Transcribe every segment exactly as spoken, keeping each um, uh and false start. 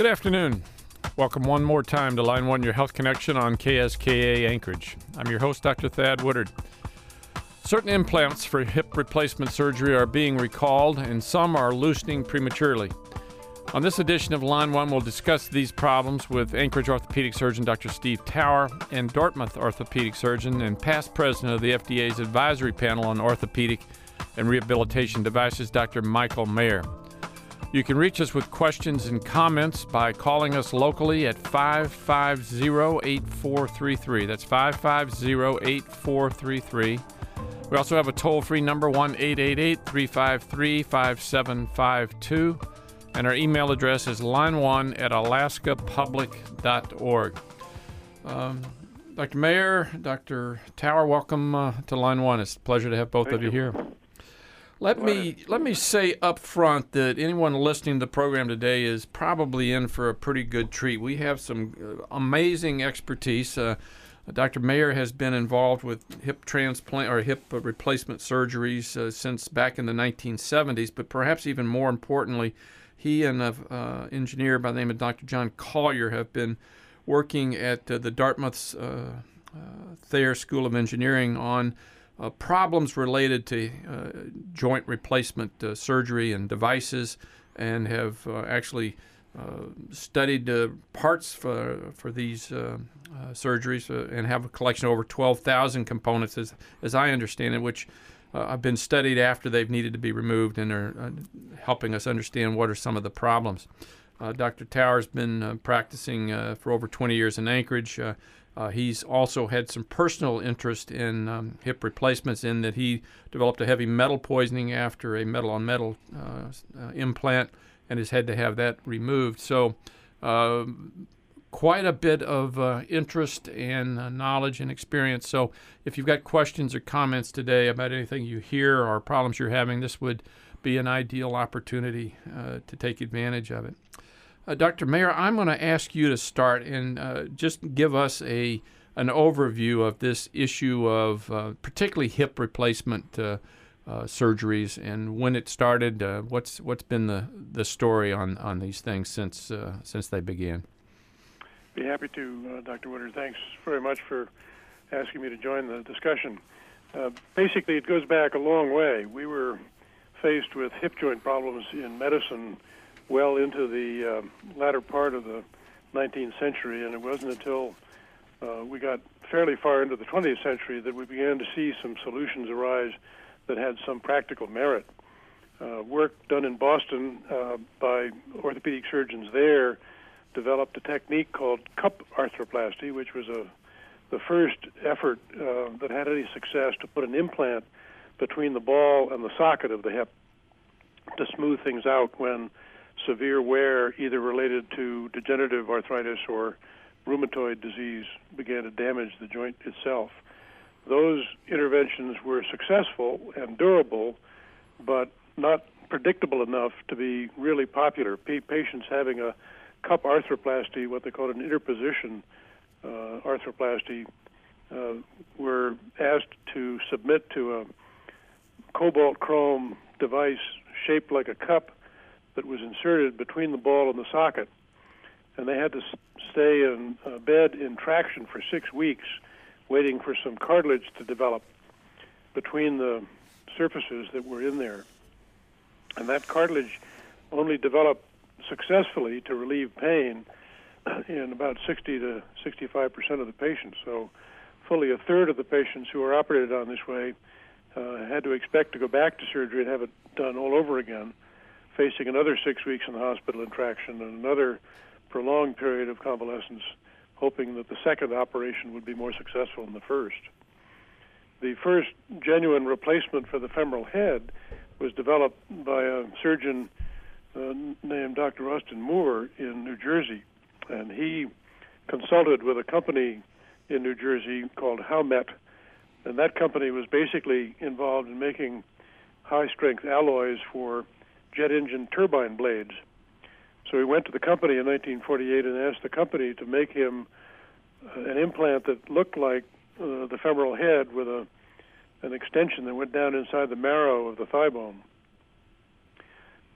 Good afternoon. Welcome one more time to Line One, your health connection on K S K A Anchorage. I'm your host, Doctor Thad Woodard. Certain implants for hip replacement surgery are being recalled, and some are loosening prematurely. On this edition of Line One, we'll discuss these problems with Anchorage orthopedic surgeon Doctor Steve Tower and Dartmouth orthopedic surgeon and past president of the F D A's advisory panel on orthopedic and rehabilitation devices, Doctor Michael Mayer. You can reach us with questions and comments by calling us locally at five five zero, eight four three three. That's five five zero, eight four three three. We also have a toll-free number, one eight eight eight, three five three, five seven five two. And our email address is line one at alaska public dot org. Um, Doctor Mayer, Doctor Tower, welcome uh, to Line One. It's a pleasure to have both Thank of you, you here. Let me let me say up front that anyone listening to the program today is probably in for a pretty good treat. We have some amazing expertise. Uh, Doctor Mayer has been involved with hip transplant or hip replacement surgeries uh, since back in the nineteen seventies, but perhaps even more importantly, he and an uh, engineer by the name of Doctor John Collier have been working at uh, the Dartmouth's uh, uh, Thayer School of Engineering on Uh, problems related to uh, joint replacement uh, surgery and devices, and have uh, actually uh, studied uh, parts for for these uh, uh, surgeries uh, and have a collection of over twelve thousand components, as, as I understand it, which uh, have been studied after they've needed to be removed and are uh, helping us understand what are some of the problems. Uh, Doctor Tower's been uh, practicing uh, for over twenty years in Anchorage. Uh, Uh, he's also had some personal interest in um, hip replacements, in that he developed a heavy metal poisoning after a metal-on-metal uh, uh, implant and has had to have that removed. So uh, quite a bit of uh, interest and uh, knowledge and experience. So if you've got questions or comments today about anything you hear or problems you're having, this would be an ideal opportunity uh, to take advantage of it. Uh, Doctor Mayer, I'm going to ask you to start and uh, just give us a an overview of this issue of uh, particularly hip replacement uh, uh, surgeries and when it started. Uh, what's what's been the, the story on, on these things since uh, since they began? Be happy to, uh, Doctor Woodard. Thanks very much for asking me to join the discussion. Uh, basically, it goes back a long way. We were faced with hip joint problems in medicine well into the uh, latter part of the nineteenth century, and it wasn't until uh, we got fairly far into the twentieth century that we began to see some solutions arise that had some practical merit. Uh, work done in Boston uh, by orthopedic surgeons there developed a technique called cup arthroplasty, which was a the first effort uh, that had any success to put an implant between the ball and the socket of the hip to smooth things out when severe wear, either related to degenerative arthritis or rheumatoid disease, began to damage the joint itself. Those interventions were successful and durable, but not predictable enough to be really popular. Pa- patients having a cup arthroplasty, what they call an interposition uh, arthroplasty, uh, were asked to submit to a cobalt chrome device shaped like a cup that was inserted between the ball and the socket, and they had to stay in uh, bed in traction for six weeks, waiting for some cartilage to develop between the surfaces that were in there. And that cartilage only developed successfully to relieve pain in about sixty to sixty-five percent of the patients. So fully a third of the patients who were operated on this way uh, had to expect to go back to surgery and have it done all over again, facing another six weeks in the hospital in traction and another prolonged period of convalescence, hoping that the second operation would be more successful than the first. The first genuine replacement for the femoral head was developed by a surgeon uh, named Doctor Austin Moore in New Jersey, and he consulted with a company in New Jersey called Howmet, and that company was basically involved in making high-strength alloys for jet engine turbine blades. So he went to the company in nineteen forty-eight and asked the company to make him uh, an implant that looked like uh, the femoral head with a an extension that went down inside the marrow of the thigh bone.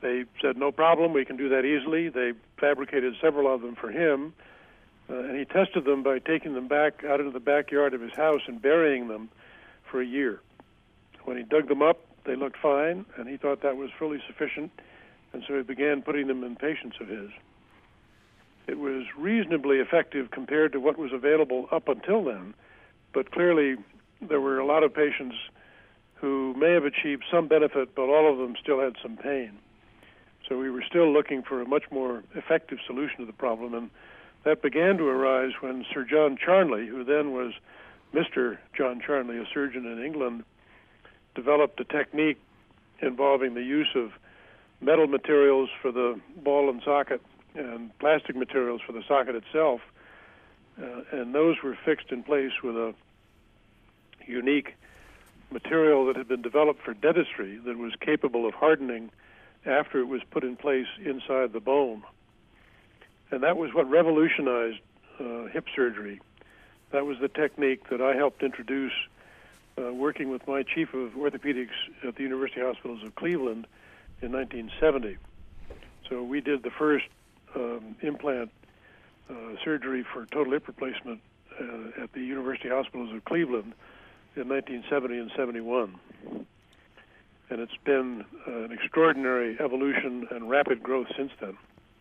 They said, no problem, we can do that easily. They fabricated several of them for him, uh, and he tested them by taking them back out into the backyard of his house and burying them for a year. When he dug them up, they looked fine, and he thought that was fully sufficient, and so he began putting them in patients of his. It was reasonably effective compared to what was available up until then, but clearly there were a lot of patients who may have achieved some benefit, but all of them still had some pain. So we were still looking for a much more effective solution to the problem, and that began to arise when Sir John Charnley, who then was Mister John Charnley, a surgeon in England, developed a technique involving the use of metal materials for the ball and socket and plastic materials for the socket itself, uh, and those were fixed in place with a unique material that had been developed for dentistry that was capable of hardening after it was put in place inside the bone. And that was what revolutionized uh, hip surgery. That was the technique that I helped introduce uh, working with my chief of orthopedics at the University Hospitals of Cleveland in nineteen seventy. So we did the first um, implant uh, surgery for total hip replacement uh, at the University Hospitals of Cleveland in nineteen seventy and seventy-one. And it's been uh, an extraordinary evolution and rapid growth since then.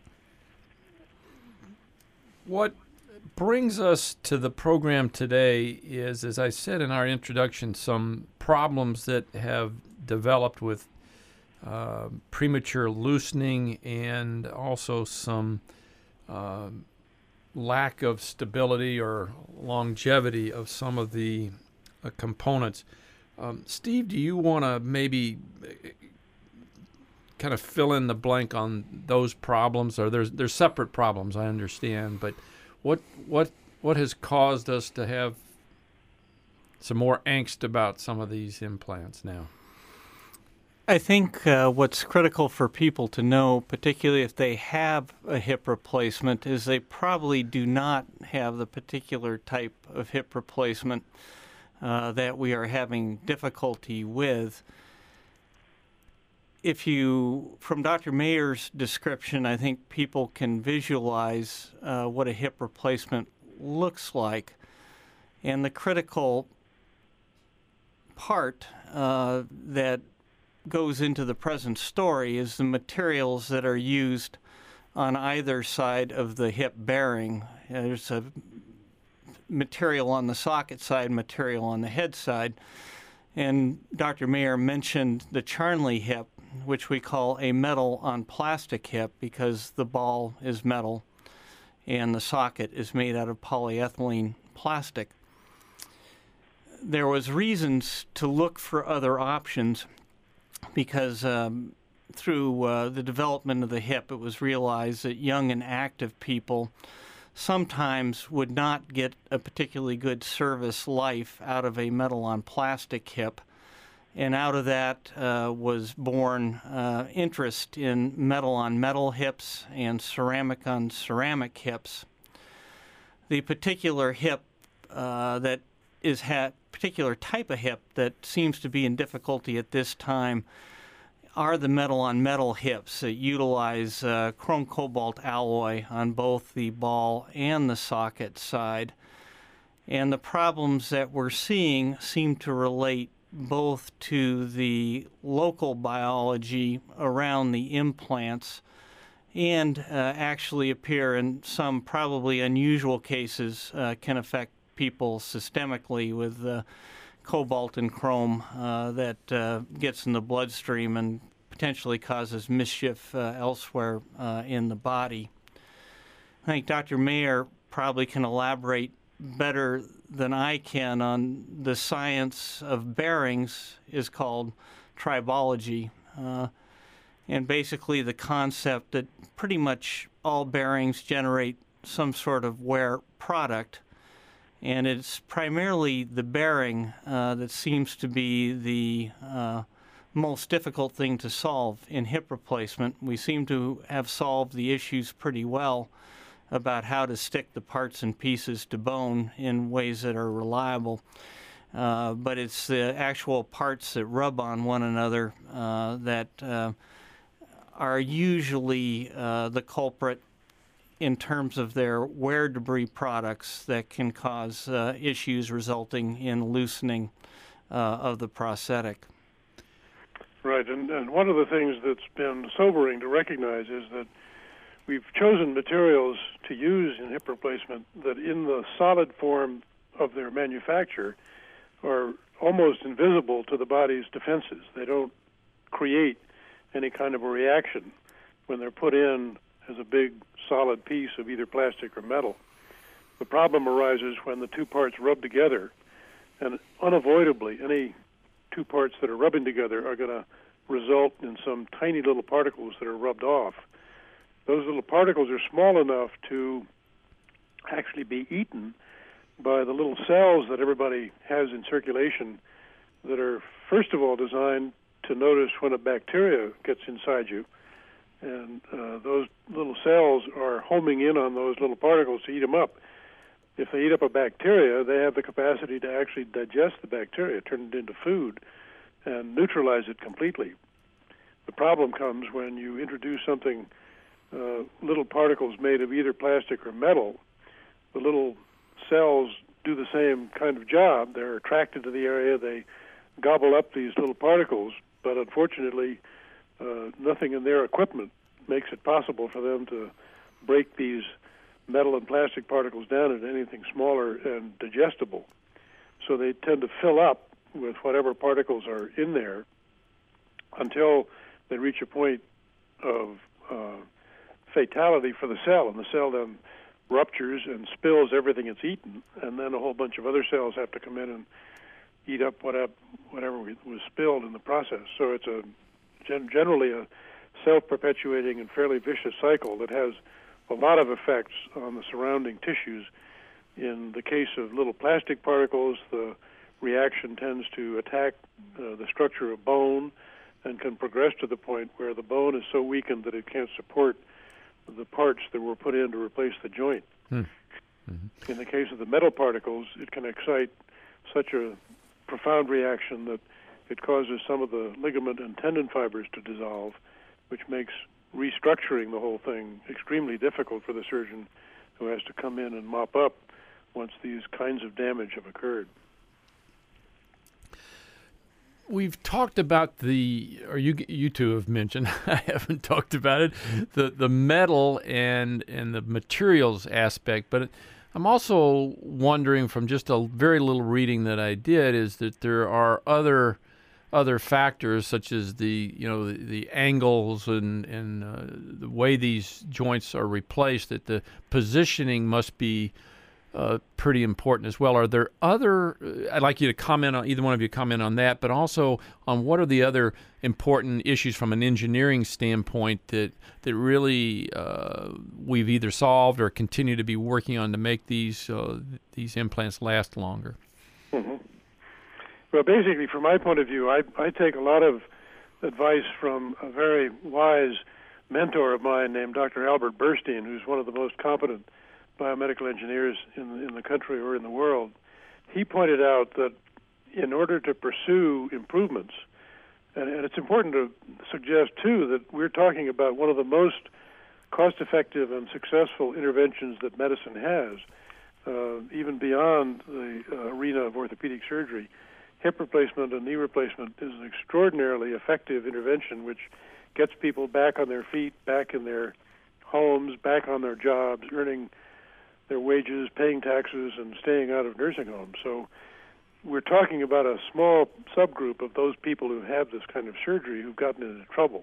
What brings us to the program today is, as I said in our introduction, some problems that have developed with uh, premature loosening and also some uh, lack of stability or longevity of some of the uh, components. Um, Steve, do you want to maybe kind of fill in the blank on those problems? Or there's there's separate problems, I understand, but what what what has caused us to have some more angst about some of these implants now? I think uh, what's critical for people to know, particularly if they have a hip replacement, is they probably do not have the particular type of hip replacement uh, that we are having difficulty with. If you, from Doctor Mayer's description, I think people can visualize uh, what a hip replacement looks like. And the critical part uh, that goes into the present story is the materials that are used on either side of the hip bearing. There's a material on the socket side, material on the head side. And Doctor Mayer mentioned the Charnley hip, which we call a metal on plastic hip because the ball is metal and the socket is made out of polyethylene plastic. There was reasons to look for other options because um, through uh, the development of the hip, it was realized that young and active people sometimes would not get a particularly good service life out of a metal on plastic hip. And out of that uh, was born uh, interest in metal on metal hips and ceramic on ceramic hips. The particular hip uh, that is ha- particular type of hip that seems to be in difficulty at this time are the metal on metal hips that utilize uh, chrome cobalt alloy on both the ball and the socket side. And the problems that we're seeing seem to relate both to the local biology around the implants and uh, actually appear in some probably unusual cases uh, can affect people systemically with the cobalt and chrome uh, that uh, gets in the bloodstream and potentially causes mischief uh, elsewhere uh, in the body. I think Doctor Mayer probably can elaborate better than I can on the science of bearings is called tribology. Uh, and basically the concept that pretty much all bearings generate some sort of wear product. And it's primarily the bearing uh, that seems to be the uh, most difficult thing to solve in hip replacement. We seem to have solved the issues pretty well about how to stick the parts and pieces to bone in ways that are reliable. Uh, but it's the actual parts that rub on one another uh, that uh, are usually uh, the culprit in terms of their wear debris products that can cause uh, issues resulting in loosening uh, of the prosthetic. Right, and, and one of the things that's been sobering to recognize is that we've chosen materials to use in hip replacement that in the solid form of their manufacture are almost invisible to the body's defenses. They don't create any kind of a reaction when they're put in as a big solid piece of either plastic or metal. The problem arises when the two parts rub together, and unavoidably any two parts that are rubbing together are going to result in some tiny little particles that are rubbed off. Those little particles are small enough to actually be eaten by the little cells that everybody has in circulation that are, first of all, designed to notice when a bacteria gets inside you. And uh, those little cells are homing in on those little particles to eat them up. If they eat up a bacteria, they have the capacity to actually digest the bacteria, turn it into food, and neutralize it completely. The problem comes when you introduce something, uh, little particles made of either plastic or metal. The little cells do the same kind of job. They're attracted to the area. They gobble up these little particles, but unfortunately, uh, nothing in their equipment makes it possible for them to break these metal and plastic particles down into anything smaller and digestible. So they tend to fill up with whatever particles are in there until they reach a point of uh, fatality for the cell, and the cell then ruptures and spills everything it's eaten, and then a whole bunch of other cells have to come in and eat up whatever, whatever was spilled in the process. So it's a gen- generally a self-perpetuating and fairly vicious cycle that has a lot of effects on the surrounding tissues. In the case of little plastic particles, the reaction tends to attack uh, the structure of bone and can progress to the point where the bone is so weakened that it can't support the parts that were put in to replace the joint. Hmm. Mm-hmm. In the case of the metal particles, it can excite such a profound reaction that it causes some of the ligament and tendon fibers to dissolve, which makes restructuring the whole thing extremely difficult for the surgeon who has to come in and mop up once these kinds of damage have occurred. We've talked about the, or you you two have mentioned, I haven't talked about it, the the metal and and the materials aspect, but I'm also wondering from just a very little reading that I did is that there are other other factors such as the you know the, the angles and and uh, the way these joints are replaced, that the positioning must be Uh, pretty important as well. Are there other, uh, I'd like you to comment on, either one of you comment on that, but also on what are the other important issues from an engineering standpoint that that really uh, we've either solved or continue to be working on to make these uh, these implants last longer? Mm-hmm. Well, basically, from my point of view, I, I take a lot of advice from a very wise mentor of mine named Doctor Albert Burstein, who's one of the most competent biomedical engineers in in the country or in the world. He pointed out that in order to pursue improvements, and, and it's important to suggest too that we're talking about one of the most cost-effective and successful interventions that medicine has, uh, even beyond the uh, arena of orthopedic surgery. Hip replacement and knee replacement is an extraordinarily effective intervention which gets people back on their feet, back in their homes, back on their jobs, earning their wages, paying taxes, and staying out of nursing homes. So we're talking about a small subgroup of those people who have this kind of surgery who've gotten into trouble.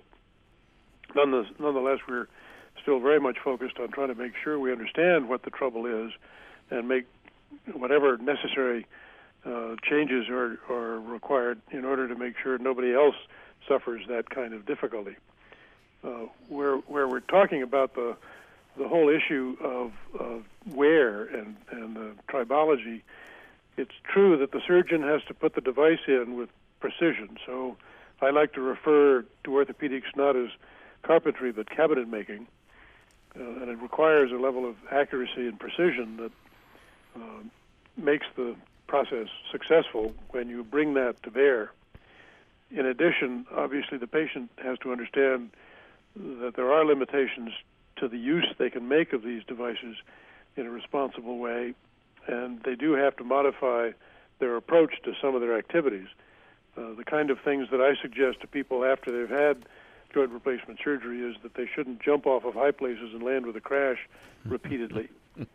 Nonetheless, we're still very much focused on trying to make sure we understand what the trouble is and make whatever necessary uh, changes are, are required in order to make sure nobody else suffers that kind of difficulty. Uh, where, where we're talking about the the whole issue of, of wear and, and the tribology, it's true that the surgeon has to put the device in with precision. So I like to refer to orthopedics not as carpentry but cabinet making, uh, and it requires a level of accuracy and precision that uh, makes the process successful when you bring that to bear. In addition, obviously the patient has to understand that there are limitations to the use they can make of these devices in a responsible way, and they do have to modify their approach to some of their activities. Uh, the kind of things that I suggest to people after they've had joint replacement surgery is that they shouldn't jump off of high places and land with a crash repeatedly.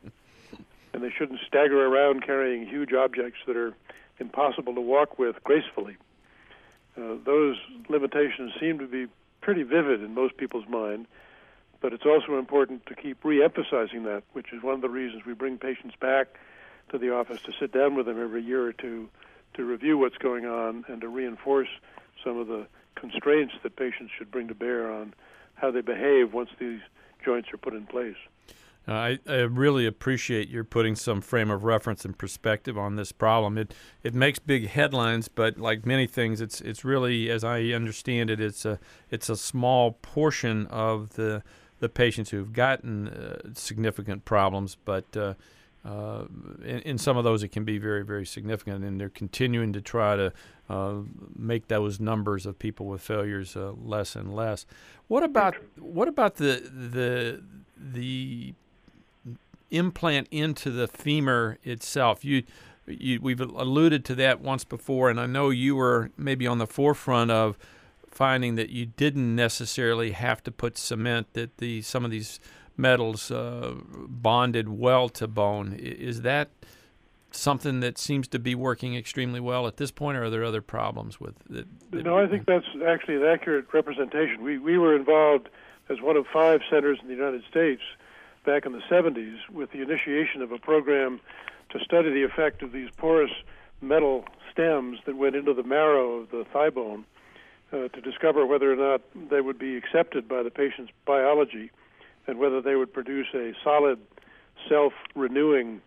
And they shouldn't stagger around carrying huge objects that are impossible to walk with gracefully. Uh, those limitations seem to be pretty vivid in most people's mind, but it's also important to keep re-emphasizing that, which is one of the reasons we bring patients back to the office to sit down with them every year or two to review what's going on and to reinforce some of the constraints that patients should bring to bear on how they behave once these joints are put in place. Uh, I, I really appreciate your putting some frame of reference and perspective on this problem. It it makes big headlines, but like many things, it's it's really, as I understand it, it's a it's a small portion of the the patients who've gotten uh, significant problems. But uh, uh, in, in some of those, it can be very very significant, and they're continuing to try to uh, make those numbers of people with failures uh, less and less. What about what about the the the implant into the femur itself? You, you, we've alluded to that once before, and I know you were maybe on the forefront of finding that you didn't necessarily have to put cement, that the some of these metals uh, bonded well to bone. Is that something that seems to be working extremely well at this point, or are there other problems with it? No, I think that's actually an accurate representation. We, we were involved as one of five centers in the United States back in the seventies with the initiation of a program to study the effect of these porous metal stems that went into the marrow of the thigh bone uh, to discover whether or not they would be accepted by the patient's biology and whether they would produce a solid, self-renewing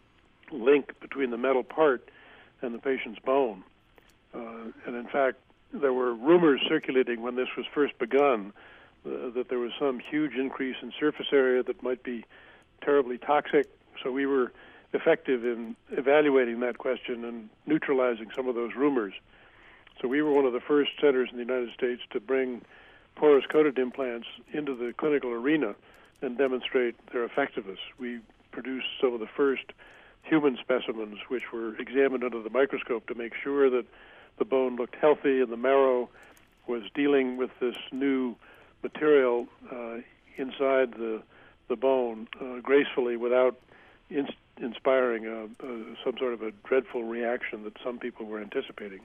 link between the metal part and the patient's bone. Uh, and in fact, there were rumors circulating when this was first begun Uh, that there was some huge increase in surface area that might be terribly toxic. So we were effective in evaluating that question and neutralizing some of those rumors. So we were one of the first centers in the United States to bring porous coated implants into the clinical arena and demonstrate their effectiveness. We produced some of the first human specimens which were examined under the microscope to make sure that the bone looked healthy and the marrow was dealing with this new material uh, inside the the bone uh, gracefully without in- inspiring a, a, some sort of a dreadful reaction that some people were anticipating.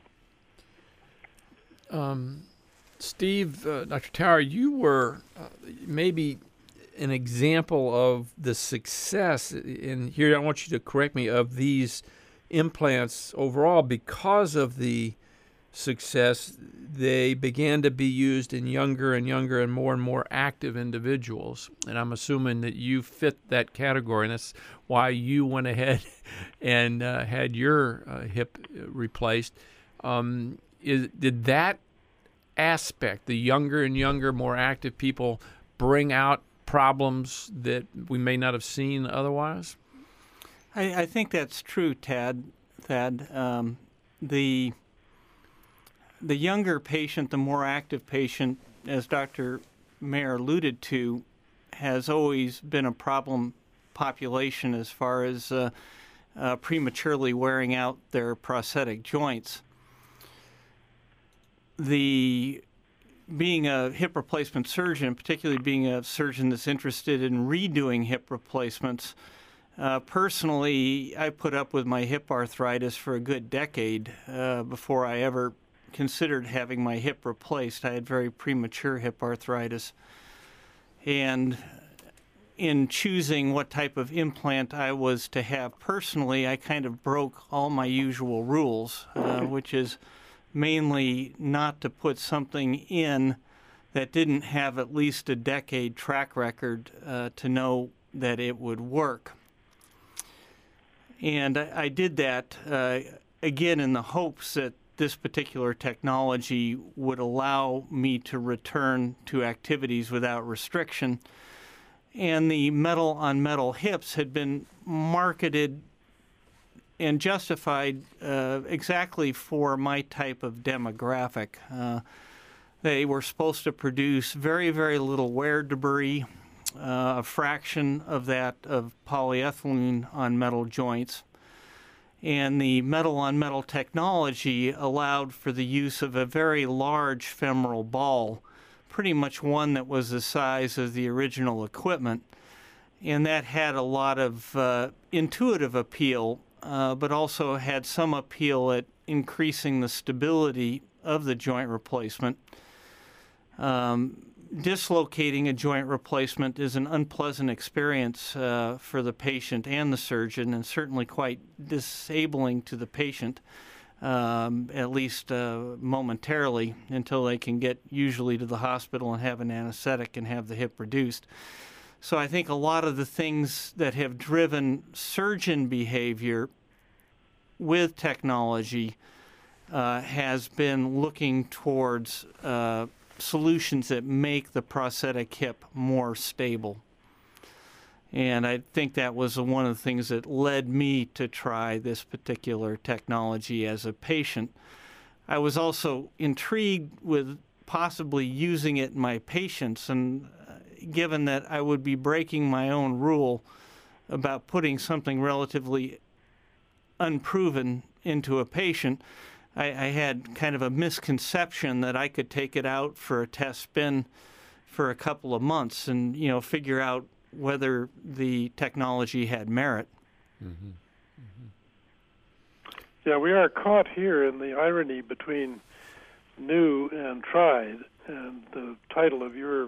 Um, Steve, uh, Doctor Tower, you were uh, maybe an example of the success, and here I want you to correct me, of these implants overall. Because of the success, they began to be used in younger and younger and more and more active individuals. And I'm assuming that you fit that category, and that's why you went ahead and uh, had your uh, hip replaced. Um, is, did that aspect, the younger and younger, more active people, bring out problems that we may not have seen otherwise? I, I think that's true, Tad. Thad. Um, the The younger patient, the more active patient, as Doctor Mayer alluded to, has always been a problem population as far as uh, uh, prematurely wearing out their prosthetic joints. The being a hip replacement surgeon, particularly being a surgeon that's interested in redoing hip replacements, uh, personally, I put up with my hip arthritis for a good decade uh, before I ever considered having my hip replaced. I had very premature hip arthritis. And in choosing what type of implant I was to have personally, I kind of broke all my usual rules, uh, which is mainly not to put something in that didn't have at least a decade track record uh, to know that it would work. And I, I did that, uh, again, in the hopes that this particular technology would allow me to return to activities without restriction. And the metal on metal hips had been marketed and justified uh, exactly for my type of demographic. Uh, They were supposed to produce very, very little wear debris, uh, a fraction of that of polyethylene on metal joints. And the metal-on-metal technology allowed for the use of a very large femoral ball, pretty much one that was the size of the original equipment. And that had a lot of uh, intuitive appeal, uh, but also had some appeal at increasing the stability of the joint replacement. Um, dislocating a joint replacement is an unpleasant experience uh, for the patient and the surgeon, and certainly quite disabling to the patient, um, at least uh, momentarily, until they can get usually to the hospital and have an anesthetic and have the hip reduced. So I think a lot of the things that have driven surgeon behavior with technology uh, has been looking towards uh, solutions that make the prosthetic hip more stable. And I think that was one of the things that led me to try this particular technology as a patient. I was also intrigued with possibly using it in my patients, and given that I would be breaking my own rule about putting something relatively unproven into a patient, I, I had kind of a misconception that I could take it out for a test spin for a couple of months and, you know, figure out whether the technology had merit. Mm-hmm. Mm-hmm. Yeah, we are caught here in the irony between new and tried, and the title of your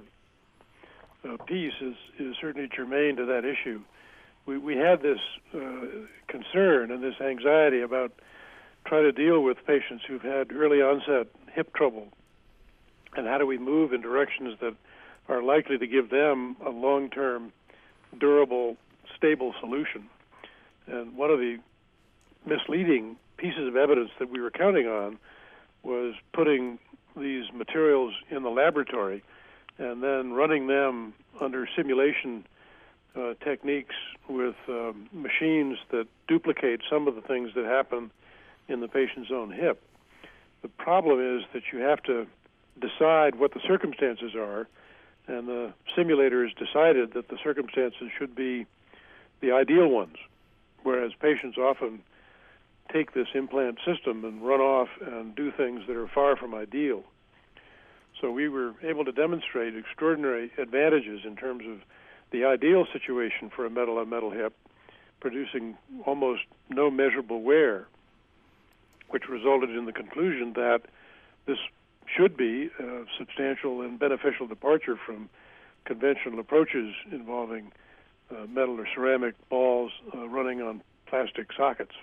uh, piece is, is certainly germane to that issue. We, we had this uh, concern and this anxiety about trying to deal with patients who've had early onset hip trouble, and how do we move in directions that are likely to give them a long-term, durable, stable solution. And one of the misleading pieces of evidence that we were counting on was putting these materials in the laboratory and then running them under simulation uh, techniques with um, machines that duplicate some of the things that happen in the patient's own hip. The problem is that you have to decide what the circumstances are, and the simulator has decided that the circumstances should be the ideal ones, whereas patients often take this implant system and run off and do things that are far from ideal. So we were able to demonstrate extraordinary advantages in terms of the ideal situation for a metal-on-metal hip, producing almost no measurable wear, which resulted in the conclusion that this should be a substantial and beneficial departure from conventional approaches involving uh, metal or ceramic balls uh, running on plastic sockets.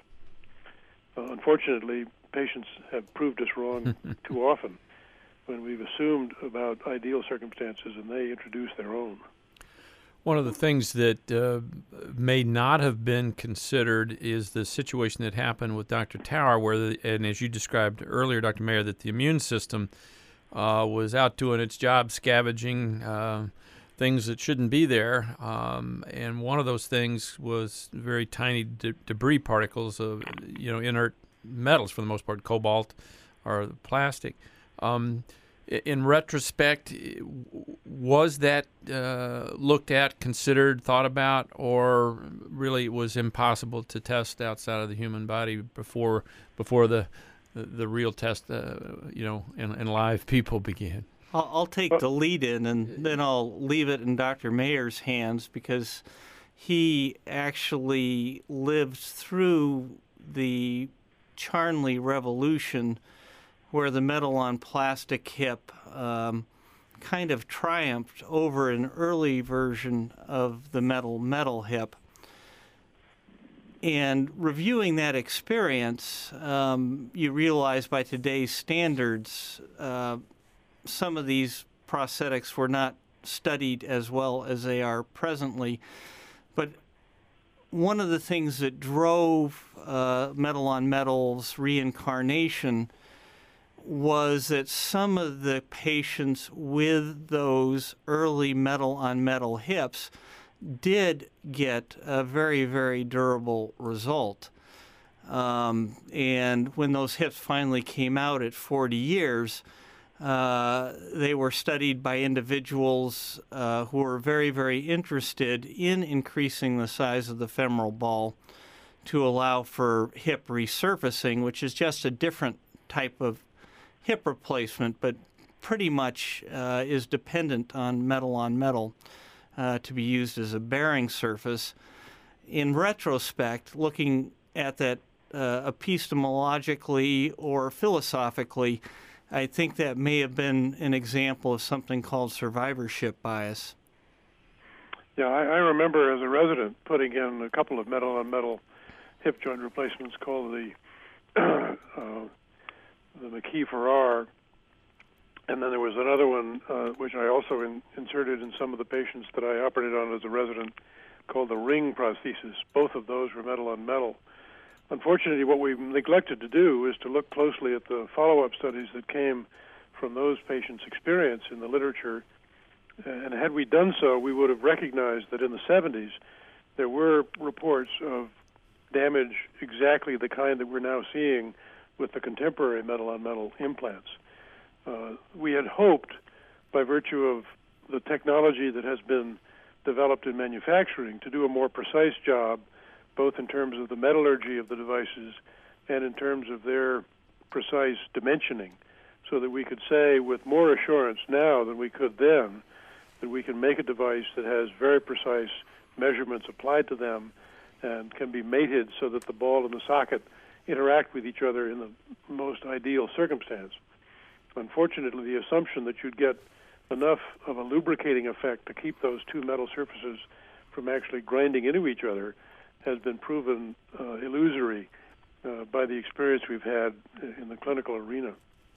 Uh, unfortunately, patients have proved us wrong too often when we've assumed about ideal circumstances and they introduce their own. One of the things that uh, may not have been considered is the situation that happened with Doctor Tower, where, the, and as you described earlier, Doctor Mayer, that the immune system uh, was out doing its job, scavenging uh, things that shouldn't be there. Um, and one of those things was very tiny de- debris particles of, you know, inert metals for the most part, cobalt or plastic. Um, In retrospect, was that uh, looked at, considered, thought about, or really it was impossible to test outside of the human body before before the the, the real test, uh, you know, in, in live people began? I'll, I'll take the lead in, and then I'll leave it in Doctor Mayer's hands, because he actually lived through the Charnley Revolution, where the metal-on-plastic hip um, kind of triumphed over an early version of the metal-metal hip. And reviewing that experience, um, you realize by today's standards, uh, some of these prosthetics were not studied as well as they are presently. But one of the things that drove uh, metal-on-metal's reincarnation was that some of the patients with those early metal-on-metal hips did get a very, very durable result. Um, and when those hips finally came out at forty years, Uh, they were studied by individuals uh, who were very, very interested in increasing the size of the femoral ball to allow for hip resurfacing, which is just a different type of hip replacement, but pretty much uh, is dependent on metal on metal uh, to be used as a bearing surface. In retrospect, looking at that uh, epistemologically or philosophically, I think that may have been an example of something called survivorship bias. Yeah, I, I remember as a resident putting in a couple of metal-on-metal hip joint replacements called the uh, the McKee-Farrar, and then there was another one uh, which I also in, inserted in some of the patients that I operated on as a resident called the ring prosthesis. Both of those were metal-on-metal. Unfortunately, what we've neglected to do is to look closely at the follow-up studies that came from those patients' experience in the literature. And had we done so, we would have recognized that in the seventies, there were reports of damage exactly the kind that we're now seeing with the contemporary metal-on-metal implants. Uh, we had hoped, by virtue of the technology that has been developed in manufacturing, to do a more precise job, both in terms of the metallurgy of the devices and in terms of their precise dimensioning, so that we could say with more assurance now than we could then that we can make a device that has very precise measurements applied to them and can be mated so that the ball and the socket interact with each other in the most ideal circumstance. Unfortunately, the assumption that you'd get enough of a lubricating effect to keep those two metal surfaces from actually grinding into each other has been proven uh, illusory uh, by the experience we've had in the clinical arena.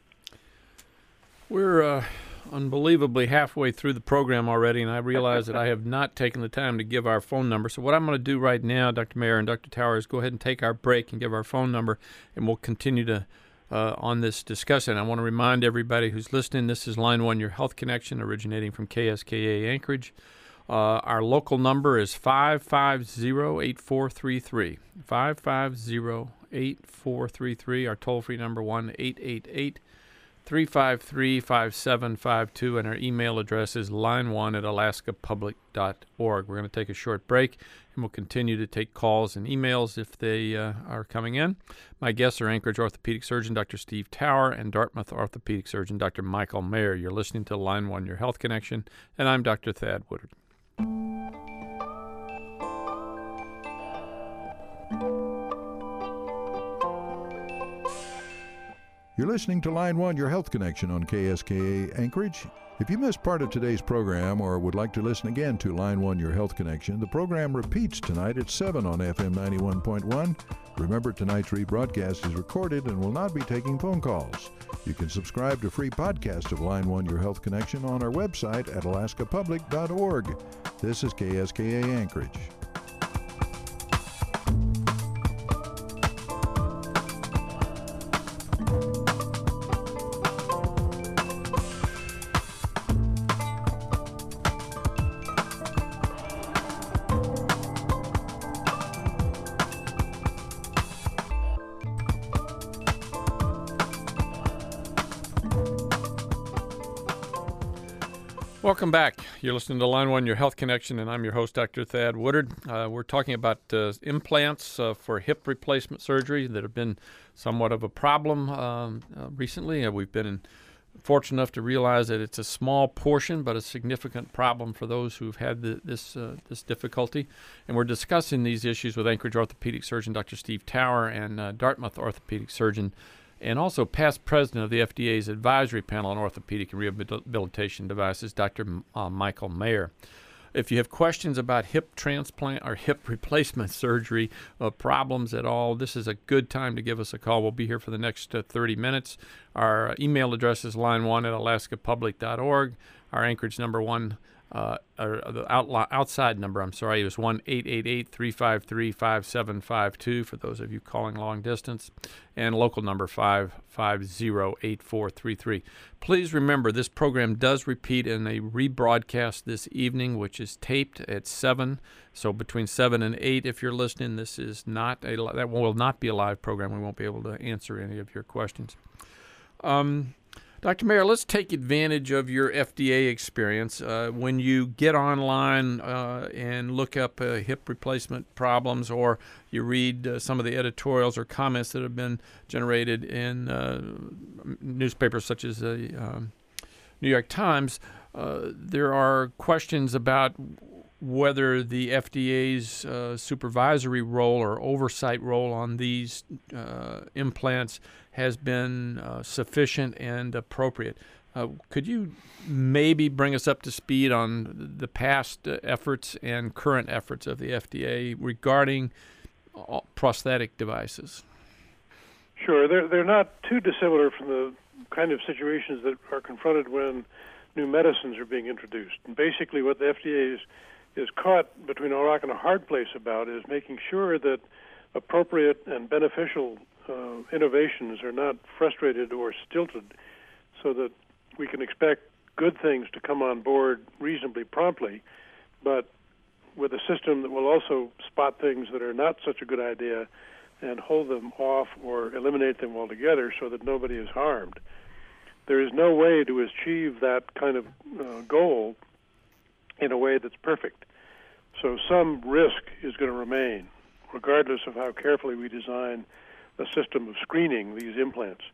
We're uh, unbelievably halfway through the program already, and I realize that I have not taken the time to give our phone number. So what I'm going to do right now, Doctor Mayer and Doctor Tower, is go ahead and take our break and give our phone number, and we'll continue to uh, on this discussion. I want to remind everybody who's listening, this is Line One, Your Health Connection, originating from K S K A Anchorage. Uh, our local number is five five zero, eight four three three, five five zero, eight four three three. Our toll-free number, one eight eight eight, three five three, five seven five two, and our email address is line one at alaska public dot org. We're going to take a short break, and we'll continue to take calls and emails if they uh, are coming in. My guests are Anchorage orthopedic surgeon Doctor Steve Tower and Dartmouth orthopedic surgeon Doctor Michael Mayer. You're listening to Line One, Your Health Connection, and I'm Doctor Thad Woodard. You're listening to Line One, Your Health Connection on K S K A Anchorage. If you missed part of today's program or would like to listen again to Line One, Your Health Connection, the program repeats tonight at seven on F M ninety-one point one. Remember, tonight's rebroadcast is recorded and will not be taking phone calls. You can subscribe to free podcasts of Line One, Your Health Connection on our website at alaska public dot org. This is K S K A Anchorage. Welcome back. You're listening to Line One, Your Health Connection, and I'm your host, Doctor Thad Woodard. Uh, we're talking about uh, implants uh, for hip replacement surgery that have been somewhat of a problem um, uh, recently. Uh, we've been in, fortunate enough to realize that it's a small portion, but a significant problem for those who've had the, this uh, this difficulty. And we're discussing these issues with Anchorage orthopedic surgeon Doctor Steve Tower and uh, Dartmouth orthopedic surgeon, and also past president of the F D A's advisory panel on orthopedic and rehabilitation devices, Doctor Uh, Michael Mayer. If you have questions about hip transplant or hip replacement surgery uh, problems at all, this is a good time to give us a call. We'll be here for the next uh, thirty minutes. Our email address is line one at alaska public dot org. Our Anchorage number one, uh, or the out, outside number, I'm sorry, is one eight eight eight, three five three, five seven five two for those of you calling long distance, and local number five five zero, eight four three three. Please remember, this program does repeat in a rebroadcast this evening, which is taped at seven. So between seven and eight, if you're listening, this is not a that will not be a live program. We won't be able to answer any of your questions. Um, Doctor Mayer, let's take advantage of your F D A experience. Uh, when you get online uh, and look up uh, hip replacement problems, or you read uh, some of the editorials or comments that have been generated in uh, newspapers such as the um, New York Times, uh, there are questions about whether the F D A's uh, supervisory role or oversight role on these uh, implants has been uh, sufficient and appropriate. Uh, could you maybe bring us up to speed on the past uh, efforts and current efforts of the F D A regarding uh, prosthetic devices? Sure. They're, they're not too dissimilar from the kind of situations that are confronted when new medicines are being introduced. And basically what the F D A is, is caught between a rock and a hard place about is making sure that appropriate and beneficial uh, innovations are not frustrated or stilted, so that we can expect good things to come on board reasonably promptly, but with a system that will also spot things that are not such a good idea and hold them off or eliminate them altogether so that nobody is harmed. There is no way to achieve that kind of uh, goal in a way that's perfect. So some risk is going to remain, regardless of how carefully we design a system of screening these implants.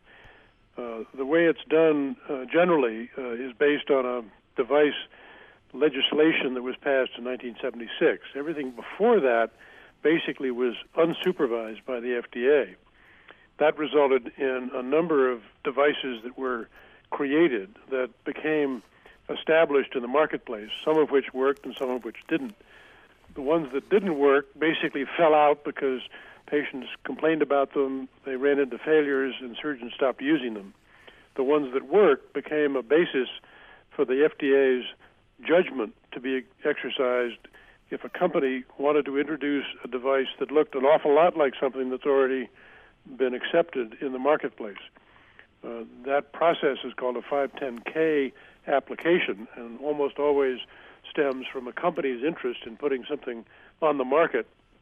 Uh, the way it's done uh, generally uh, is based on a device legislation that was passed in nineteen seventy-six. Everything before that basically was unsupervised by the F D A. That resulted in a number of devices that were created that became established in the marketplace, some of which worked and some of which didn't. The ones that didn't work basically fell out because patients complained about them, they ran into failures, and surgeons stopped using them. The ones that worked became a basis for the F D A's judgment to be exercised if a company wanted to introduce a device that looked an awful lot like something that's already been accepted in the marketplace. Uh, that process is called a five ten K application, and almost always stems from a company's interest in putting something on the market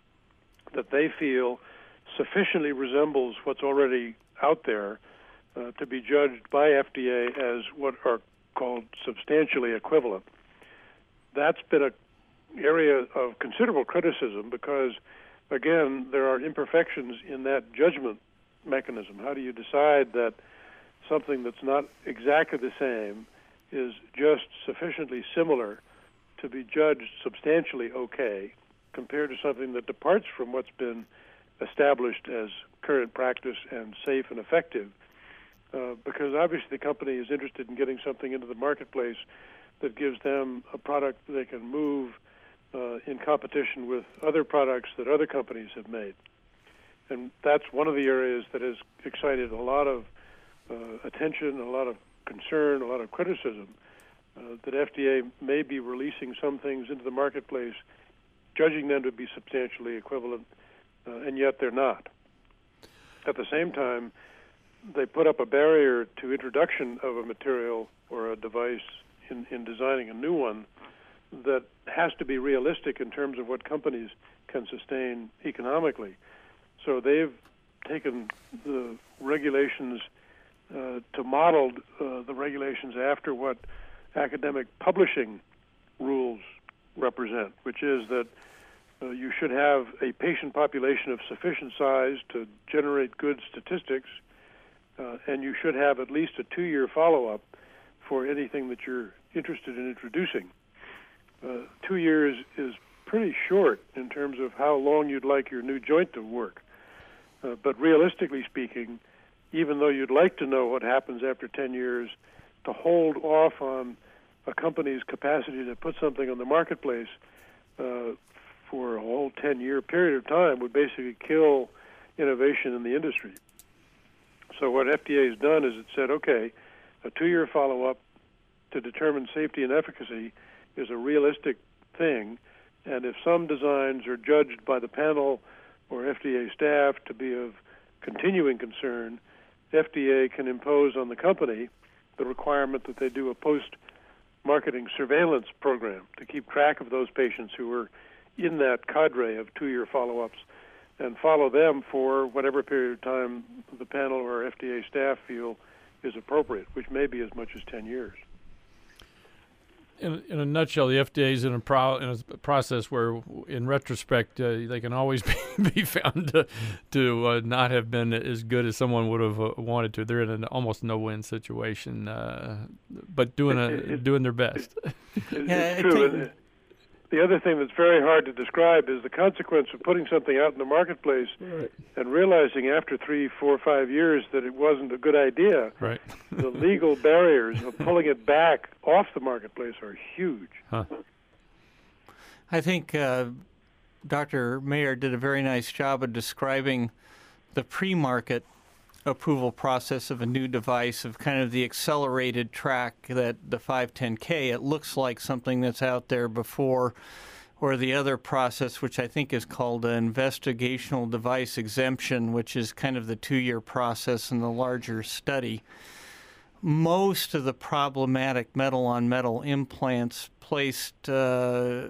that they feel sufficiently resembles what's already out there uh, to be judged by F D A as what are called substantially equivalent. That's been an area of considerable criticism because, again, there are imperfections in that judgment mechanism. How do you decide that something that's not exactly the same is just sufficiently similar to be judged substantially okay compared to something that departs from what's been established as current practice and safe and effective? Uh, because obviously the company is interested in getting something into the marketplace that gives them a product they can move uh, in competition with other products that other companies have made. And that's one of the areas that has excited a lot of uh, attention, a lot of concern, a lot of criticism, uh, that F D A may be releasing some things into the marketplace, judging them to be substantially equivalent, uh, and yet they're not. At the same time, they put up a barrier to introduction of a material or a device in, in designing a new one that has to be realistic in terms of what companies can sustain economically. So they've taken the regulations uh, to model uh, the regulations after what academic publishing rules represent, which is that uh, you should have a patient population of sufficient size to generate good statistics, uh, and you should have at least a two-year follow-up for anything that you're interested in introducing. Uh, two years is pretty short in terms of how long you'd like your new joint to work. Uh, but realistically speaking, even though you'd like to know what happens after ten years, to hold off on a company's capacity to put something on the marketplace uh, for a whole ten-year period of time would basically kill innovation in the industry. So what F D A has done is it said, okay, a two-year follow-up to determine safety and efficacy is a realistic thing, and if some designs are judged by the panel or F D A staff to be of continuing concern, F D A can impose on the company the requirement that they do a post-marketing surveillance program to keep track of those patients who were in that cadre of two-year follow-ups and follow them for whatever period of time the panel or F D A staff feel is appropriate, which may be as much as ten years. In, in a nutshell, the F D A is in a, pro, in a process where, in retrospect, uh, they can always be, be found to, to uh, not have been as good as someone would have uh, wanted to. They're in an almost no-win situation, uh, but doing a, it, it, doing their best. It, it, yeah, it's true. And the other thing that's very hard to describe is the consequence of putting something out in the marketplace Right. and realizing after three, four, five years that it wasn't a good idea. Right. The legal barriers of pulling it back off the marketplace are huge. Huh. I think uh, Doctor Mayer did a very nice job of describing the pre-market approval process of a new device, of kind of the accelerated track that the five ten K, it looks like something that's out there before, or the other process, which I think is called an investigational device exemption, which is kind of the two-year process in the larger study. Most of the problematic metal-on-metal implants placed uh,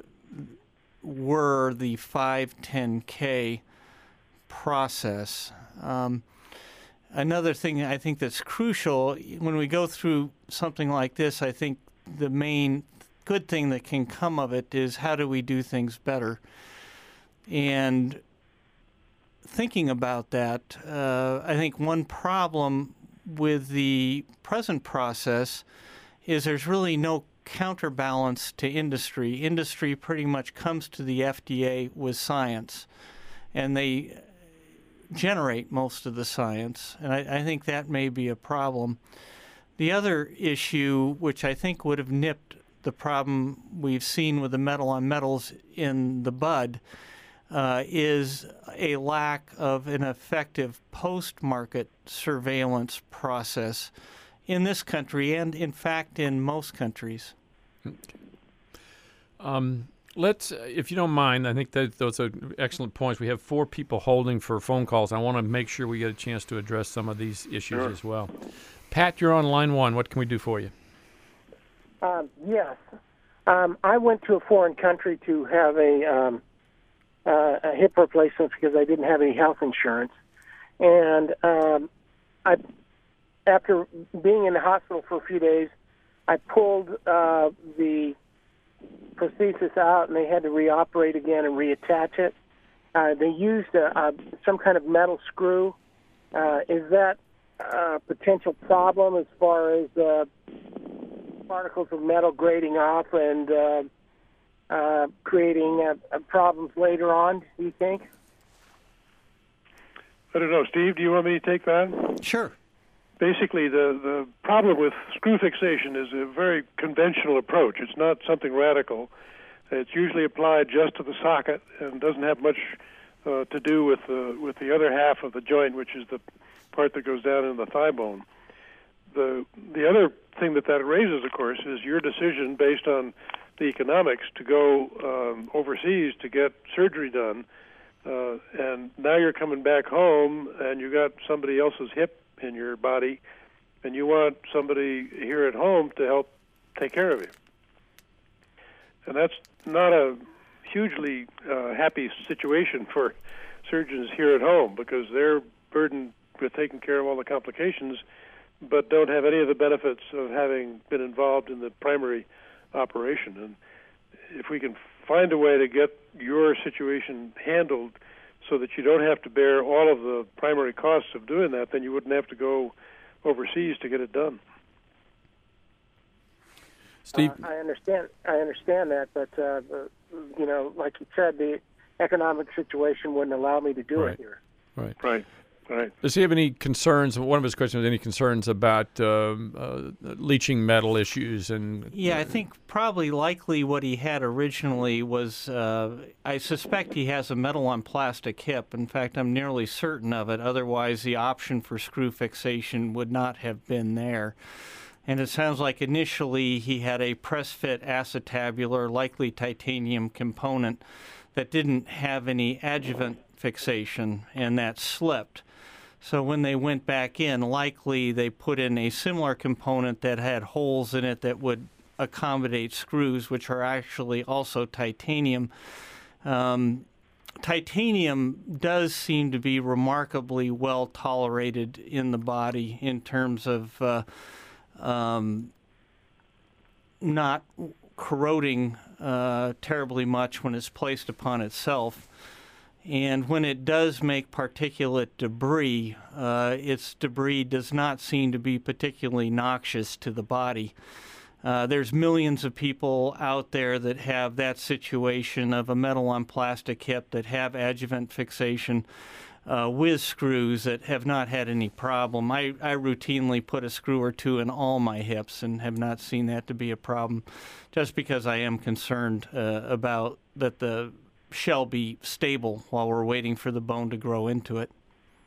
were the five ten K process. Um, Another thing I think that's crucial, when we go through something like this, I think the main good thing that can come of it is how do we do things better? And thinking about that, uh, I think one problem with the present process is there's really no counterbalance to industry. Industry pretty much comes to the F D A with science, and they generate most of the science, and I, I think that may be a problem. The other issue, which I think would have nipped the problem we've seen with the metal on metals in the bud, uh, is a lack of an effective post-market surveillance process in this country and, in fact, in most countries. Um, let's, if you don't mind, I think that those are excellent points. We have four people holding for phone calls. I want to make sure we get a chance to address some of these issues Sure. as well. Pat, you're on line one. What can we do for you? Um, yes. Um, I went to a foreign country to have a, um, uh, a hip replacement because I didn't have any health insurance. And um, I, after being in the hospital for a few days, I pulled uh, the prosthesis out, and they had to reoperate again and reattach it. Uh, they used a, a, some kind of metal screw. Uh, is that a potential problem as far as uh, particles of metal grating off and uh, uh, creating uh, problems later on, do you think? I don't know, Steve, do you want me to take that? Sure. Basically, the, the problem with screw fixation is a very conventional approach. It's not something radical. It's usually applied just to the socket and doesn't have much uh, to do with the, with the other half of the joint, which is the part that goes down in the thigh bone. The, the other thing that that raises, of course, is your decision based on the economics to go um, overseas to get surgery done. Uh, and now you're coming back home and you got somebody else's hip in your body, and you want somebody here at home to help take care of you. And that's not a hugely uh, happy situation for surgeons here at home, because they're burdened with taking care of all the complications, but don't have any of the benefits of having been involved in the primary operation. And if we can find a way to get your situation handled so that you don't have to bear all of the primary costs of doing that, then you wouldn't have to go overseas to get it done. Steve? Uh, I understand. I understand that, but uh, you know, like you said, the economic situation wouldn't allow me to do Right. it here. Right. Right. Right. Does he have any concerns? One of his questions was any concerns about um, uh, leaching metal issues and Yeah, I think probably likely what he had originally was, uh, I suspect he has a metal on plastic hip. In fact, I'm nearly certain of it. Otherwise, the option for screw fixation would not have been there. And it sounds like initially he had a press-fit acetabular, likely titanium component that didn't have any adjuvant fixation, and that slipped. So when they went back in, likely they put in a similar component that had holes in it that would accommodate screws, which are actually also titanium. Um, titanium does seem to be remarkably well tolerated in the body in terms of uh, um, not corroding uh, terribly much when it's placed upon itself. And when it does make particulate debris, uh, its debris does not seem to be particularly noxious to the body. Uh, there's millions of people out there that have that situation of a metal on plastic hip that have adjuvant fixation uh, with screws that have not had any problem. I, I routinely put a screw or two in all my hips and have not seen that to be a problem, just because I am concerned uh, about that the shall be stable while we're waiting for the bone to grow into it.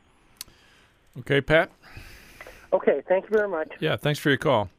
Okay, Pat? Okay, thank you very much. Yeah, thanks for your call.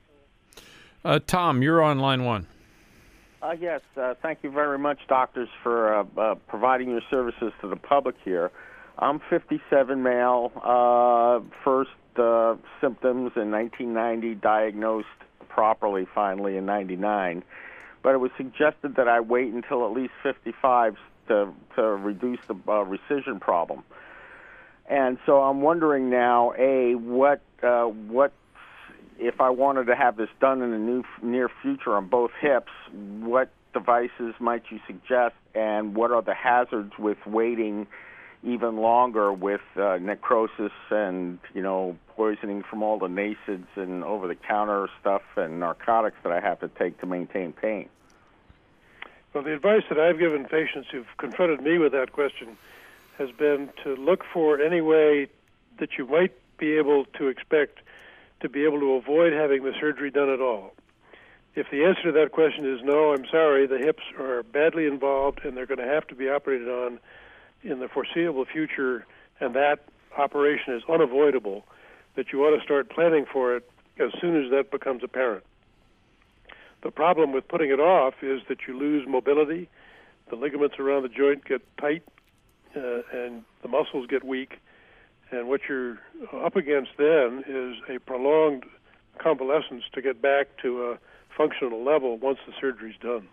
Uh, Tom, you're on line one. Uh, yes, uh, thank you very much, doctors, for uh, uh, providing your services to the public here. I'm fifty-seven, male, uh, first uh, symptoms in nineteen ninety, diagnosed properly finally in ninety-nine. But it was suggested that I wait until at least fifty-five to, to reduce the uh, rescission problem. And so I'm wondering now, A, what, uh, what, if I wanted to have this done in the new, near future on both hips, what devices might you suggest, and what are the hazards with waiting even longer with uh, necrosis and, you know, poisoning from all the NSAIDs and over-the-counter stuff and narcotics that I have to take to maintain pain? Well, the advice that I've given patients who've confronted me with that question has been to look for any way that you might be able to expect to be able to avoid having the surgery done at all. If the answer to that question is no, I'm sorry, the hips are badly involved and they're going to have to be operated on in the foreseeable future, and that operation is unavoidable, that you ought to start planning for it as soon as that becomes apparent. The problem with putting it off is that you lose mobility, the ligaments around the joint get tight, uh, and the muscles get weak, and what you're up against then is a prolonged convalescence to get back to a functional level once the surgery's done.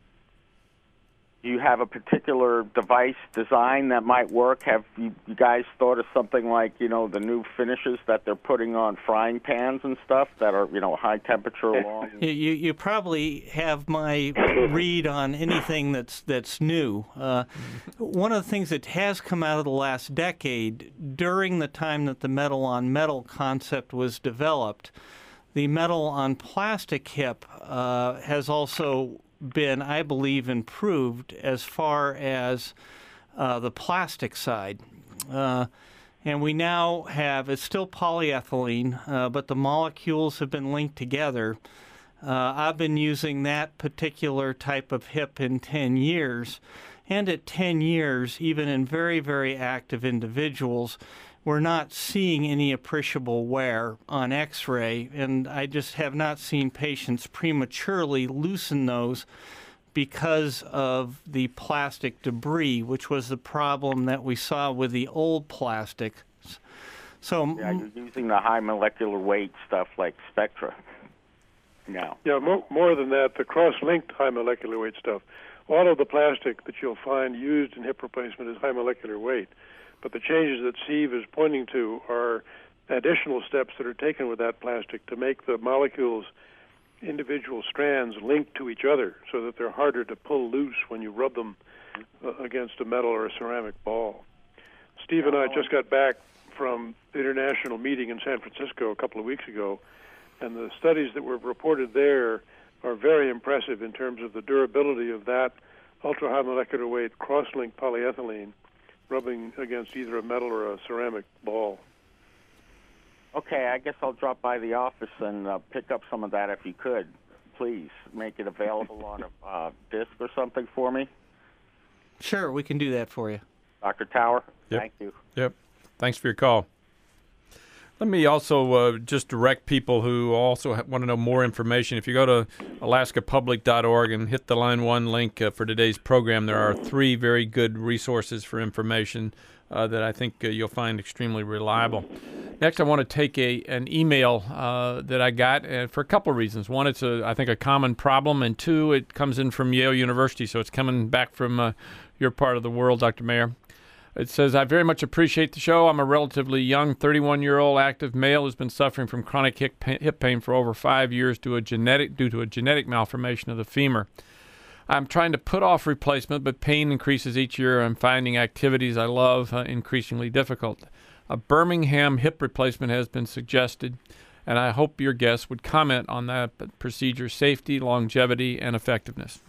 Do you have a particular device design that might work? Have you, you guys thought of something like, you know, the new finishes that they're putting on frying pans and stuff that are, you know, high temperature long? You, you probably have my read on anything that's that's new. Uh, one of the things that has come out of the last decade, during the time that the metal on metal concept was developed, the metal on plastic hip uh, has also been, I believe, improved as far as uh, the plastic side. Uh, and we now have, it's still polyethylene, uh, but the molecules have been linked together. Uh, I've been using that particular type of hip in ten years. And at ten years, even in very, very active individuals, we're not seeing any appreciable wear on X-ray, and I just have not seen patients prematurely loosen those because of the plastic debris, which was the problem that we saw with the old plastics. So, yeah, you're using the high molecular weight stuff like Spectra. No. Yeah, more, more than that, the cross-linked high molecular weight stuff. All of the plastic that you'll find used in hip replacement is high molecular weight. But the changes that Steve is pointing to are additional steps that are taken with that plastic to make the molecules, individual strands, linked to each other so that they're harder to pull loose when you rub them uh, against a metal or a ceramic ball. Steve and I just got back from the international meeting in San Francisco a couple of weeks ago, and the studies that were reported there are very impressive in terms of the durability of that ultra-high molecular weight cross-linked polyethylene rubbing against either a metal or a ceramic ball. Okay, I guess I'll drop by the office and uh, pick up some of that if you could. Please make it available on a uh, disc or something for me. Sure, we can do that for you. Doctor Tower, Yep. thank you. Yep. Thanks for your call. Let me also uh, just direct people who also ha- want to know more information. If you go to alaska public dot org and hit the Line one link uh, for today's program, there are three very good resources for information uh, that I think uh, you'll find extremely reliable. Next, I want to take a an email uh, that I got uh, for a couple of reasons. One, it's a I think a common problem, and two, it comes in from Yale University, so it's coming back from uh, your part of the world, Doctor Mayer. It says, I very much appreciate the show. I'm a relatively young thirty-one-year-old active male who's been suffering from chronic hip pain, hip pain for over five years due, a genetic, due to a genetic malformation of the femur. I'm trying to put off replacement, but pain increases each year. I'm finding activities I love uh, increasingly difficult. A Birmingham hip replacement has been suggested, and I hope your guest would comment on that procedure's safety, longevity, and effectiveness.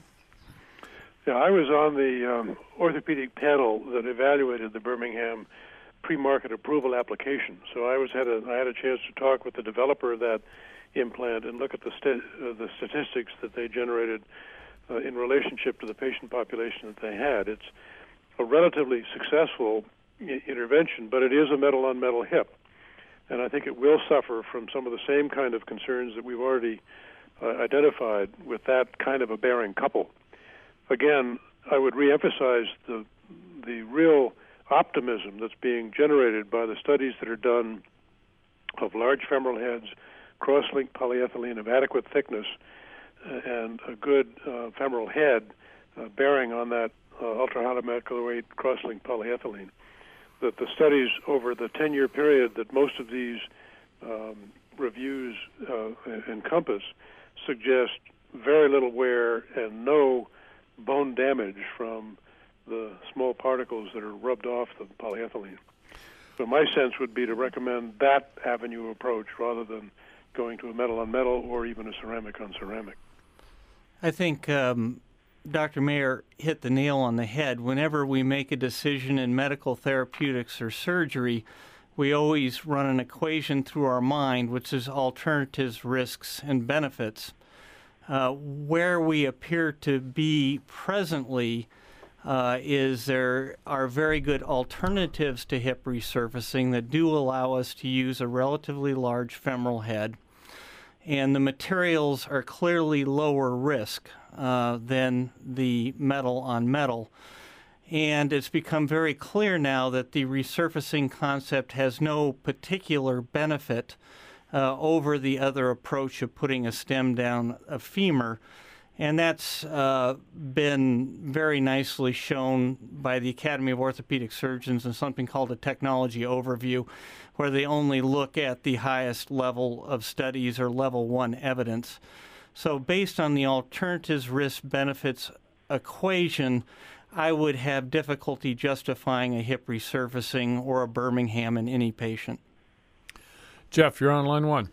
Yeah, I was on the um, orthopedic panel that evaluated the Birmingham pre-market approval application. So I was had a I had a chance to talk with the developer of that implant and look at the st- uh, the statistics that they generated uh, in relationship to the patient population that they had. It's a relatively successful I- intervention, but it is a metal-on-metal hip, and I think it will suffer from some of the same kind of concerns that we've already uh, identified with that kind of a bearing couple. Again, I would reemphasize the the real optimism that's being generated by the studies that are done of large femoral heads, cross-linked polyethylene of adequate thickness, uh, and a good uh, femoral head uh, bearing on that uh, ultra-high molecular weight cross-linked polyethylene. That the studies over the ten-year period that most of these um, reviews uh, encompass suggest very little wear and no bone damage from the small particles that are rubbed off the polyethylene. So my sense would be to recommend that avenue approach rather than going to a metal-on-metal or even a ceramic-on-ceramic. I think um, Doctor Mayer hit the nail on the head. Whenever we make a decision in medical therapeutics or surgery, we always run an equation through our mind, which is alternatives, risks, and benefits. Uh, where we appear to be presently uh, is there are very good alternatives to hip resurfacing that do allow us to use a relatively large femoral head, and the materials are clearly lower risk uh, than the metal on metal. And it's become very clear now that the resurfacing concept has no particular benefit Uh, over the other approach of putting a stem down a femur. And that's uh, been very nicely shown by the Academy of Orthopedic Surgeons in something called a technology overview, where they only look at the highest level of studies or level one evidence. So based on the alternatives risk benefits equation, I would have difficulty justifying a hip resurfacing or a Birmingham in any patient. Jeff, you're on line one.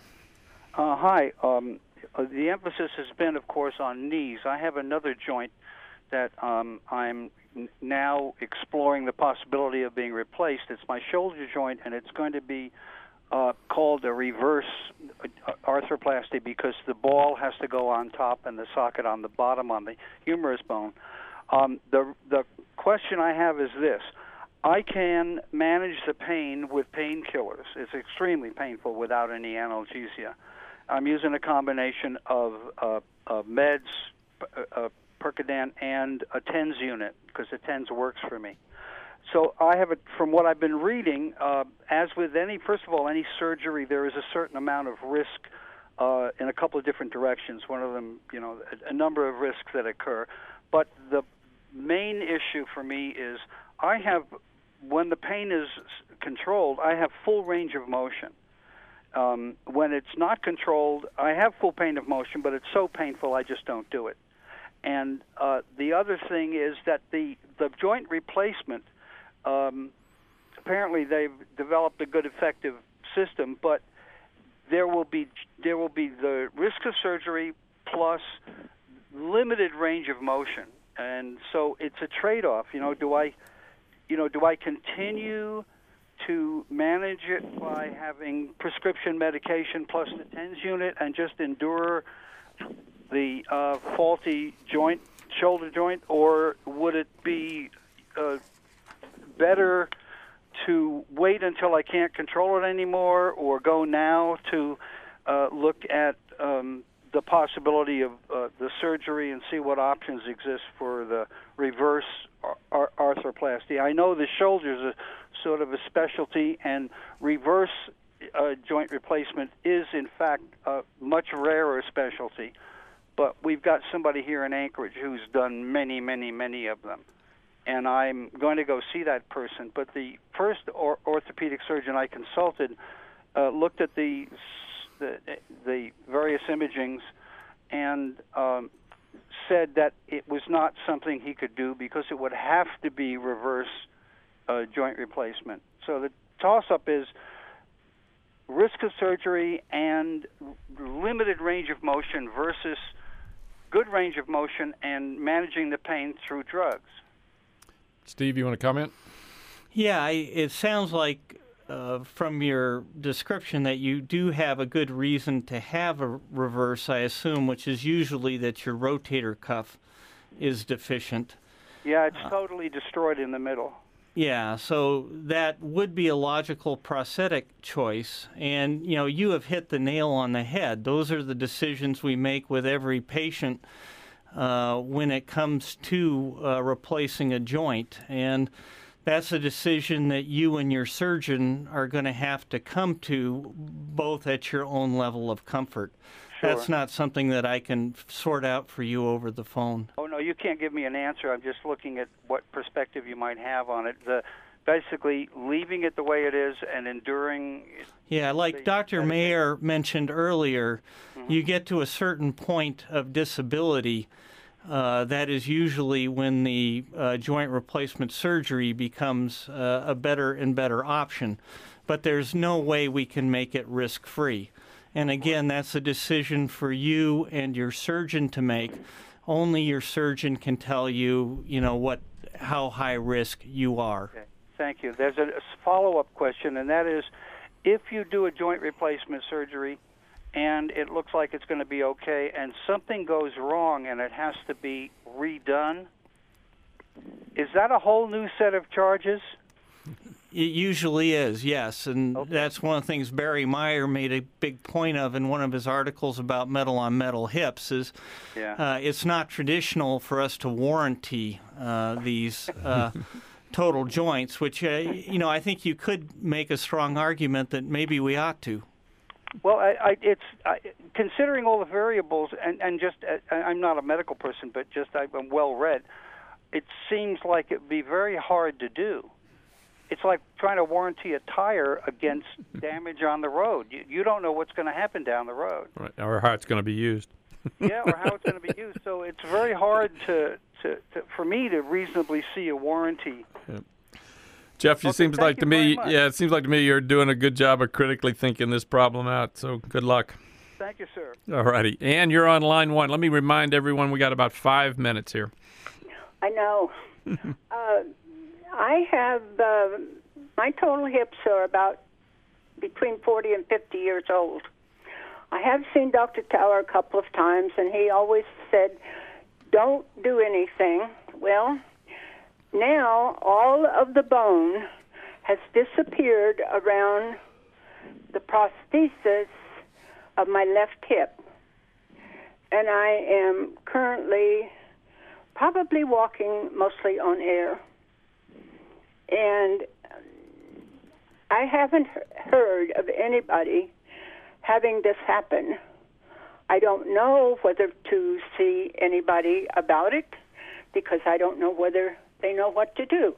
Uh, hi. Um, the emphasis has been, of course, on knees. I have another joint that um, I'm n- now exploring the possibility of being replaced. It's my shoulder joint, and it's going to be uh, called a reverse arthroplasty because the ball has to go on top and the socket on the bottom on the humerus bone. Um, the the question I have is this. I can manage the pain with painkillers. It's extremely painful without any analgesia. I'm using a combination of uh, uh, meds, uh, Percodan, and a TENS unit because the TENS works for me. So I have, a, from what I've been reading, uh, as with any, first of all, any surgery, there is a certain amount of risk uh, in a couple of different directions. One of them, you know, a, a number of risks that occur. But the main issue for me is I have, when the pain is controlled, I have full range of motion. Um, when it's not controlled, I have full range of motion, but it's so painful I just don't do it. And uh, the other thing is that the, the joint replacement, um, apparently they've developed a good, effective system, but there will be there will be the risk of surgery plus limited range of motion, and so it's a trade-off. You know, do I, you know, do I continue to manage it by having prescription medication plus the TENS unit and just endure the uh, faulty joint, shoulder joint, or would it be uh, better to wait until I can't control it anymore, or go now to uh, look at um, the possibility of uh, the surgery and see what options exist for the reverse ar- arthroplasty. I know the shoulder is a sort of a specialty, and reverse uh, joint replacement is, in fact, a much rarer specialty. But we've got somebody here in Anchorage who's done many, many, many of them. And I'm going to go see that person. But the first or- orthopedic surgeon I consulted uh, looked at the, the the various imagings and um, said that it was not something he could do because it would have to be reverse uh, joint replacement. So the toss-up is risk of surgery and limited range of motion versus good range of motion and managing the pain through drugs. Steve, you want to comment? Yeah, I, it sounds like uh, from your description that you do have a good reason to have a reverse, I assume, which is usually that your rotator cuff is deficient. Yeah, it's uh, totally destroyed in the middle. Yeah, so that would be a logical prosthetic choice. And, you know, you have hit the nail on the head. Those are the decisions we make with every patient uh, when it comes to uh, replacing a joint. And that's a decision that you and your surgeon are going to have to come to both at your own level of comfort. Sure. That's not something that I can sort out for you over the phone. Oh, no, you can't give me an answer. I'm just looking at what perspective you might have on it. The, basically, leaving it the way it is and enduring. Yeah, like Doctor Mayer mentioned earlier, mm-hmm. you get to a certain point of disability. Uh, that is usually when the uh, joint replacement surgery becomes uh, a better and better option. But there's no way we can make it risk-free. And again, that's a decision for you and your surgeon to make. Only your surgeon can tell you, you know, what, how high risk you are. Okay. Thank you. There's a follow-up question, and that is, if you do a joint replacement surgery and it looks like it's going to be okay, and something goes wrong and it has to be redone, is that a whole new set of charges? It usually is, yes, and okay. that's one of the things Barry Meyer made a big point of in one of his articles about metal-on-metal hips is yeah. uh, it's not traditional for us to warranty uh, these uh, total joints, which, uh, you know, I think you could make a strong argument that maybe we ought to. Well, I, I, it's I, considering all the variables, and, and just uh, I'm not a medical person, but just I'm well-read, it seems like it would be very hard to do. It's like trying to warranty a tire against damage on the road. You, you don't know what's going to happen down the road. Right, or how it's going to be used. Yeah, or how it's going to be used. So it's very hard to, to, to for me to reasonably see a warranty. Yeah. Jeff, it okay, seems like to me, much. yeah, it seems like to me you're doing a good job of critically thinking this problem out. So good luck. Thank you, sir. All righty. Ann, you're on line one. Let me remind everyone we got about five minutes here. I know. uh, I have, uh, my total hips are about between forty and fifty years old. I have seen Doctor Tower a couple of times, and he always said, don't do anything. Well, now all of the bone has disappeared around the prosthesis of my left hip. And I am currently probably walking mostly on air. And I haven't heard of anybody having this happen. I don't know whether to see anybody about it because I don't know whether they know what to do.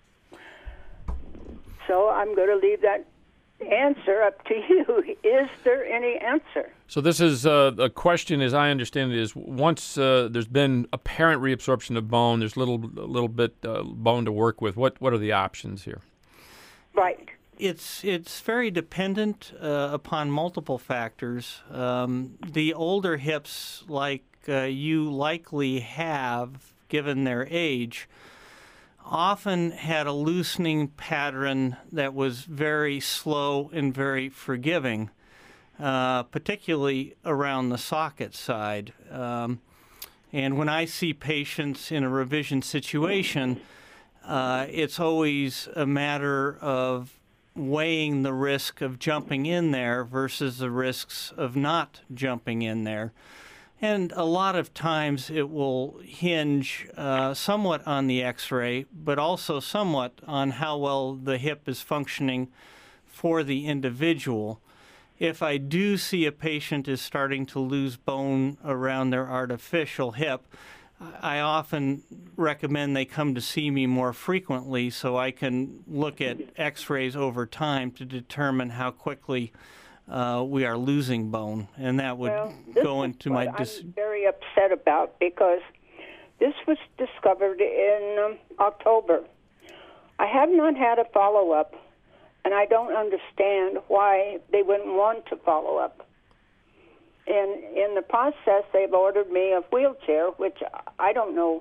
So I'm going to leave that answer up to you. Is there any answer? So this is uh, a question, as I understand it, is once uh, there's been apparent reabsorption of bone, there's little a little bit uh, bone to work with. What what are the options here? Right. It's it's very dependent uh, upon multiple factors. Um, the older hips, like uh, you likely have, given their age, often had a loosening pattern that was very slow and very forgiving, uh, particularly around the socket side. Um, and when I see patients in a revision situation, uh, it's always a matter of weighing the risk of jumping in there versus the risks of not jumping in there. And a lot of times it will hinge uh, somewhat on the x-ray, but also somewhat on how well the hip is functioning for the individual. If I do see a patient is starting to lose bone around their artificial hip, I often recommend they come to see me more frequently so I can look at x-rays over time to determine how quickly uh, we are losing bone, and that would well, go into my... Dis- I'm very upset about, because this was discovered in um, October. I have not had a follow-up, and I don't understand why they wouldn't want to follow up. And in the process, they've ordered me a wheelchair, which I don't know.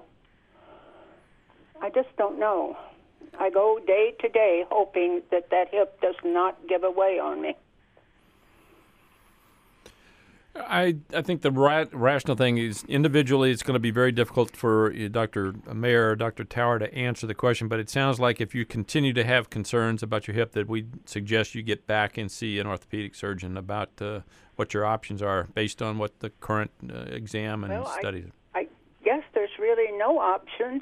I just don't know. I go day to day hoping that that hip does not give away on me. I, I think the ra- rational thing is individually it's going to be very difficult for uh, Doctor Mayer or Doctor Tower to answer the question, but it sounds like if you continue to have concerns about your hip that we suggest you get back and see an orthopedic surgeon about uh, what your options are based on what the current uh, exam and well, studies. I, I guess there's really no options.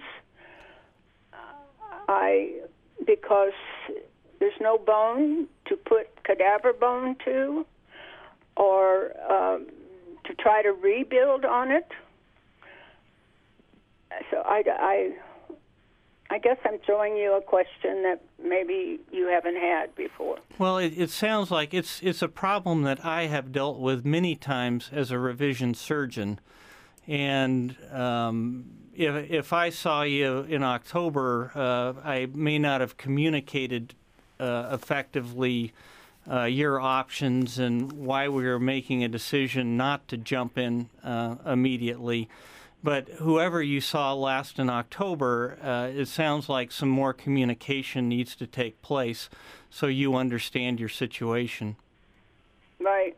I because there's no bone to put cadaver bone to, or um, to try to rebuild on it. So I, I, I guess I'm throwing you a question that maybe you haven't had before. Well, it, it sounds like it's it's a problem that I have dealt with many times as a revision surgeon. And um, if, if I saw you in October, uh, I may not have communicated uh, effectively Uh, your options and why we were making a decision not to jump in uh, immediately. But whoever you saw last in October, uh, it sounds like some more communication needs to take place so you understand your situation. Right.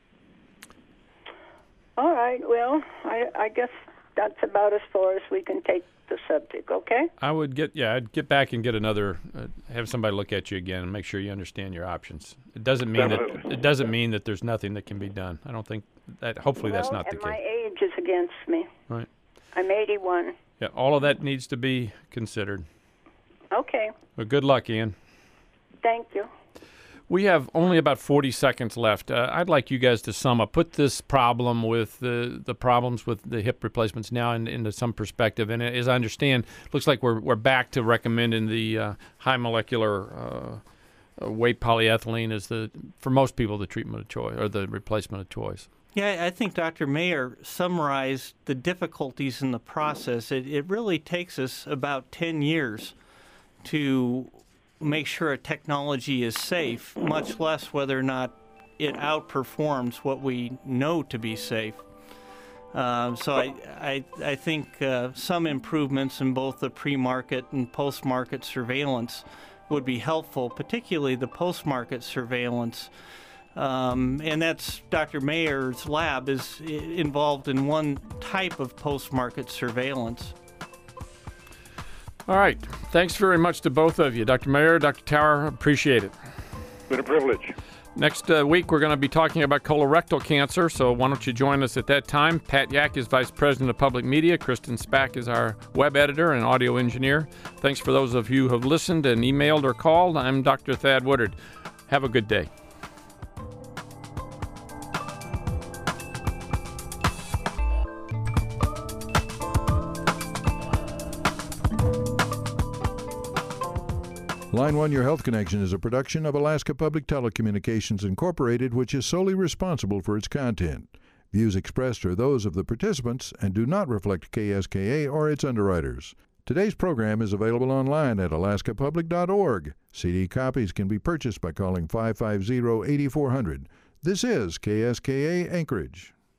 All right. Well, I, I guess that's about as far as we can take the subject, okay? I would get, yeah, I'd get back and get another, uh, have somebody look at you again and make sure you understand your options. It doesn't mean that it doesn't mean that there's nothing that can be done. I don't think that. Hopefully, well, that's not the and case. my age is against me. Right. I'm eighty-one. Yeah, all of that needs to be considered. Okay. Well, good luck, Ian. Thank you. We have only about forty seconds left. Uh, I'd like you guys to sum up, put this problem with the the problems with the hip replacements now in, into some perspective. And as I understand, it looks like we're we're back to recommending the uh, high molecular uh, weight polyethylene as the for most people the treatment of choice or the replacement of choice. Yeah, I think Doctor Mayer summarized the difficulties in the process. It, it really takes us about ten years to make sure a technology is safe, much less whether or not it outperforms what we know to be safe. Um, so I, I, I think uh, some improvements in both the pre-market and post-market surveillance would be helpful, particularly the post-market surveillance. Um, and that's Doctor Mayer's lab is involved in one type of post-market surveillance. All right. Thanks very much to both of you. Doctor Mayer, Doctor Tower, appreciate it. Been a privilege. Next uh, week, we're going to be talking about colorectal cancer, so why don't you join us at that time. Pat Yak is Vice President of Public Media. Kristen Spack is our web editor and audio engineer. Thanks for those of you who have listened and emailed or called. I'm Doctor Thad Woodard. Have a good day. Line One Your Health Connection is a production of Alaska Public Telecommunications Incorporated, which is solely responsible for its content. Views expressed are those of the participants and do not reflect K S K A or its underwriters. Today's program is available online at alaska public dot org. C D copies can be purchased by calling five five zero, eight four zero zero. This is K S K A Anchorage.